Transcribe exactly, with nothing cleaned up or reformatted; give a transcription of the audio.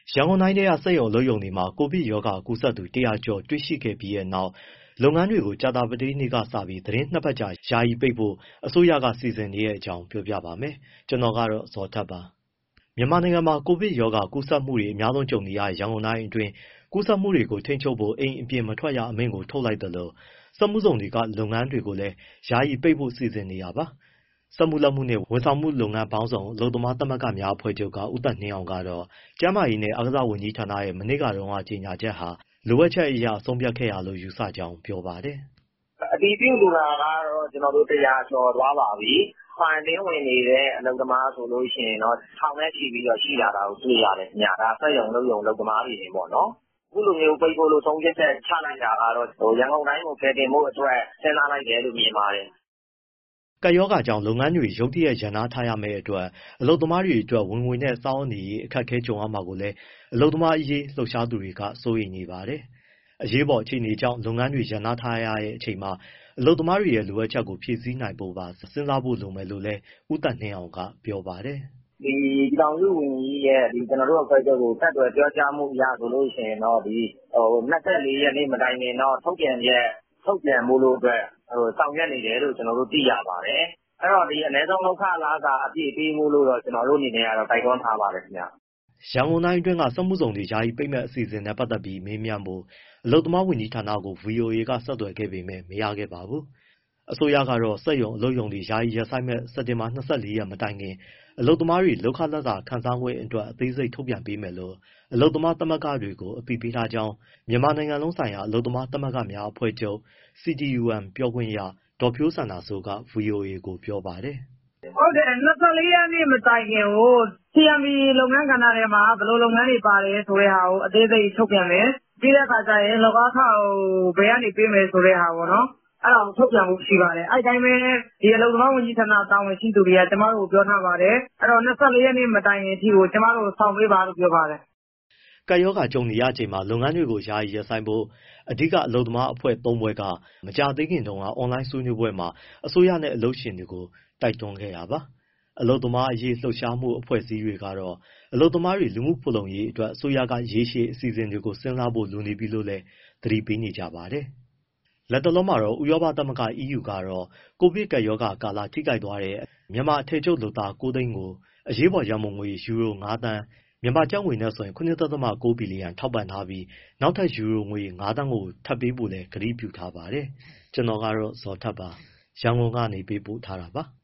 ရန်ကုန်တိုင်းထဲကစက်ရုံအလုပ်ရုံတွေမှာကိုဗစ်ရောဂါကူးစက်သူတရာကျော်တွေ့ရှိခဲ့ပြီးနောက်လုပ်ငန်းတွေကိုကြာသပတေးနေ့ကစပြီးသီတင်းနှစ်ပတ်ကြာယာယီပိတ်ဖို့အစိုးရကစီစဉ်နေတဲ့အကြောင်းပြောပြပါမယ်။ကျွန်တော်ကတော့ဇော်ထက်ပါ။မြန်မာနိုင်ငံမှာကိုဗစ်ရောဂါကူးစက်မှုတွေအများဆုံးကြုံနေရတဲ့ရန်ကုန်တိုင်းအတွင်းကူးစက်မှုတွေကိုထိန်းချုပ်ဖို့အိမ်အပြင်မထွက်ရအမိန့်ကိုထုတ်လိုက်တယ်လို့စက်မှုဇုံတွေကလုပ်ငန်းတွေကိုလည်းယာယီပိတ်ဖို့စီစဉ်နေတာပါ။စက်မှုလက်မှုနဲ့ဝန်ဆောင်မှုလုပ်ငန်းပေါင်းစုံအလုပ်သမားသမဂ္ဂများအဖွဲ့ချုပ်ကဦးသက်နှင်းအောင်ကတော့ကျန်းမာရေးနဲ့အားကစားဝန်ကြီးဌာနရဲ့မနေ့ကတော့ကြေညာချက်ဟာလိုအပ်ချက်အရာဆုံးဖြတ်ခဲ့ရလို့ယူဆကြောင်းပြောပါတယ်။အတီးပြုလူနာကတော့ကျွန်တော်တို့တရားကျော်သွားပါပြီ။ဖိုင်တင်းဝင်နေတဲ့အလုပ်သမားဆိုလို့ရှိရင်တော့ထောင်နဲ့ချီပြီးတော့ရှိလာတာကိုတွေ့ရတယ်။ညာဒါဆက်ရုံလုပ်ရုံလုပ်သမားတွေနေပေါ့နော်။အခုလိုမျိုးပိတ်ဖို့လို့ဆုံးဖြတ်ချက်ချလိုက်တာကတော့ဟိုရန်ကုန်တိုင်းကိုကယ်တင်ဖို့အတွက်စဉ်းစားလိုက်တယ်လို့မြင်ပါတယ်။ကပ်ရောဂါကြောင့်လုပ်ငန်းတွေရုတ်တရက်ရပ်နားထားရမယ့်အတွက်အလုပ်သမားတွေအတွက်ဝင်ငွေနဲ့စောင့်နေရေးအခက်အခဲကြုံရမှာကိုလည်းအလုပ်သမားအရေးလှုပ်ရှားသူတွေကစိုးရိမ်နေပါတယ်။အရေးပေါ်အခြေအနေကြောင့်လုပ်ငန်းတွေရပ်နားထားရတဲ့အချိန်မှာအလုပ်သမားတွေရဲ့လိုအပ်ချက်ကိုဖြည့်ဆည်းနိုင်ဖို့ပါစဉ်းစားဖို့လိုမယ်လို့လည်းဦးသက်နှင်းအောင်ကပြောပါတယ်။ဒီပြည်ထောင်စုဝန်ကြီးရဲ့ဒီကျွန်တော်တို့အဖွဲ့ချုပ်ကိုဆက်သွယ်ပြောကြားမှုရဆိုလို့ရှိရင်တော့ဒီဟို၂၄ရက်နေ့မတိုင်ခင်တော့ထုတ်ပြန်ချက်ထုတ်ပြန်မှုလို့အတွက်ဟိုဆောင်ရွက်နေတယ်လို့ကျွန်တော်တို့သိရပါတယ်။အဲ့တော့ဒီအနည်းဆုံးလောက်ခလာကအပြည့်ပေးမှုလို့တော့ကျွန်တော်တို့အနေနဲ့ကတော့တိုက်တွန်းထားပါတယ်ခင်ဗျ။ရန်ကုန်တိုင်းအတွင်းကစက်မှုဇုံတွေယာယီပိတ်မဲ့အစီအစဉ်နဲ့ပတ်သက်ပြီးမေးမြန်းဖို့အလုပ်သမားဝန်ကြီးဌာနကို ဗွီအိုအေကဆက်သွယ်ခဲ့ပေမဲ့မရခဲ့ပါဘူး။အစိုးရကတော့စက်ရုံအလုပ်ရုံတွေယာယီရပ်ဆိုင်းမဲ့စက်တင်ဘာ၂၄ရက်မတိုင်ခင်အလုပ်သမားတွေလောက်ခလက်စာခံစားခွင့်အတွက်အသေးစိတ်ထုတ်ပြန်ပေးမယ်လို့အလုပ်သမားသမဂ္ဂတွေကိုအသိပေးထားကြောင်းမြန်မာနိုင်ငံလုံးဆိုင်ရာအလုပ်သမားသမဂ္ဂများအဖွဲ့ချုပ် စီ တီ ယူ အမ် ပြောခွင့်ရဒေါ်ဖြိုးစန္ဒာစိုးက ဗွီအိုအေကိုပြောပါတယ်။ဟုတ်တယ်၂၄ရက်နေ့မတိုင်ခင်ကို စီ အမ် ဘီ လုပ်ငန်းကဏ္ဍထဲမှာဘယ်လိုလုပ်ငန်းတွေပါတယ်ဆိုတဲ့ဟာကိုအသေးစိတ်ထုတ်ပြန်မယ်။ပြီးတဲ့အခါကျရင်လောကခကိုဘယ်ကနေပေးမယ်ဆိုတဲ့ဟာပေါ့နော်။အဲ့ဒါကိုထုတ်ပြန်ဖို့ရှိပါတယ်။အဲ့တိုင်းပဲဒီအလုပ်သမားဝန်ကြီးဌာနတာဝန်ရှိသူတွေကကျမတို့ကိုပြောထားပါတယ်။အဲ့တော့၂၄ရက်နေ့မတိုင်ခင်အထိကိုကျမတို့ကိုဆောင်ပေးပါလို့ပြောပါတယ်။ကပ်ရောဂါကြုံနေရချိန်မှာလုပ်ငန်းတွေကိုယာယီရပ်ဆိုင်းဖို့အဓိကအလုပ်သမားအဖွဲ့သုံးဖွဲ့ကမကြာသေးခင်တုန်းကအွန်လိုင်းဆွေးနွေးပွဲမှာအစိုးရနဲ့အလုပ်ရှင်တွေကိုတိုက်တွန်းခဲ့တာပါ။အလုပ်သမားအရေးလှုပ်ရှားမှုအဖွဲ့အစည်းတွေကတော့အလုပ်သမားတွေလူမှုဖူလုံရေးအတွက်အစိုးရကရေရှည်အစီအစဉ်တွေကိုစဉ်းစားဖို့လိုနေပြီလို့လည်းသတိပေးနေကြပါတယ်။လက်တလုံးမှာတော့ဥရောပသမဂ္ဂ အီးယူကတော့ကိုဗစ်ကပ်ရောဂါကာလထိခိုက်သွားတဲ့မြန်မာအထည်ချုပ်လုပ်သားကိုးသိန်းကိုအရေးပေါ်ရန်ပုံငွေယူရိုငါးသန်းမြန်မာကျပ်ငွေနဲ့ဆိုရင်၇.၉ဘီလီယံထောက်ပံ့ထားပြီးနောက်ထပ်ယူရိုငွေငါးသန်းကိုထပ်ပေးဖို့လည်းကတိပြုထားပါတယ်။ကျွန်တော်ကတော့ဇော်ထက်ပါရန်ကုန်ကနေပေးပို့ထားတာပါ။